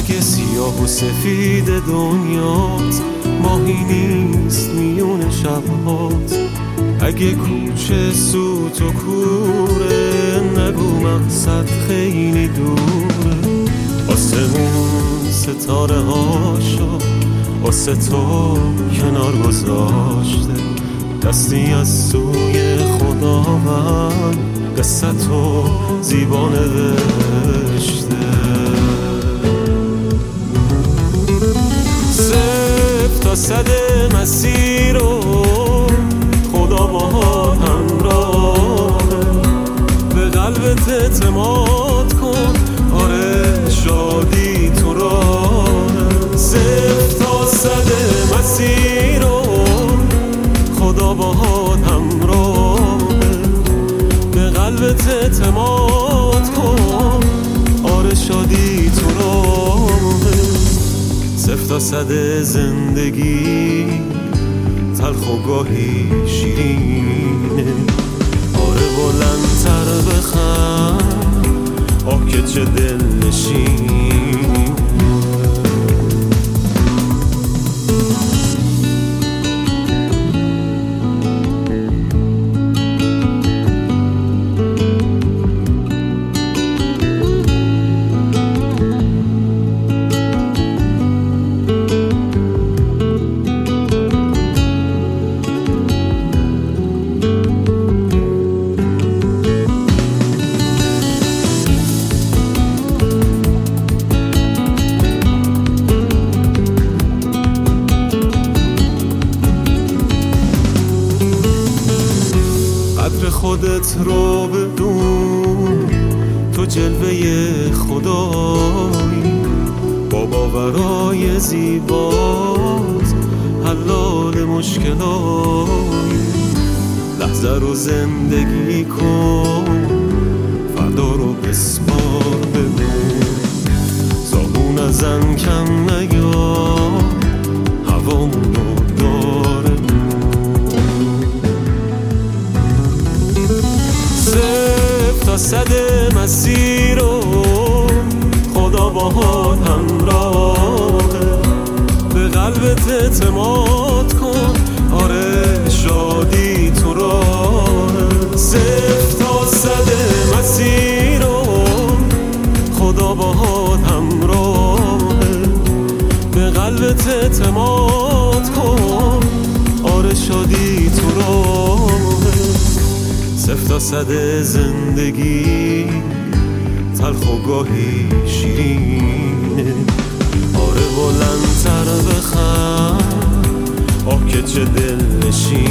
اگه سیاه و سفید دنیات ماهی نیست میون شبهات، اگه کوچه سوت و کوره نگو مقصد خیلی دوره. آسمون ستاره هاشو واسه تو کنار گذاشته، دستی از سوی خداوند قصه تو زیبا نوشته. صفر تا صد مسیر رو خدا باهات همراهه، به قلبت اعتماد کن آره شادی تو راهه. صفر تا صد مسیر رو خدا باهات همراهه، به قلبت اعتماد کن آره شادی تو راهه. صفر تا صد زندگی تلخ و گاهی شیرینه، آره بلندتر بخند آه که چه دلنشین. قدر خودت رو بدون، تو جلوه خدایی با باورای زیبات حلال مشکلایی. لحظه رو زندگی کن فردا رو بسپار ببین، زبون ازن کم نیا هوامونو داره. صفر تا صد مسیر رو خدا باهات همراهه، به قلبت اعتماد کن آره شادی تو راهه. صفر تا صد مسیر رو خدا باهات همراهه، به قلبت اعتماد کن آره شادی تو راهه. صفر تا صد زندگی تلخ و گاهی شیرینه، آره بلندتر بخند آه که چه دلنشین.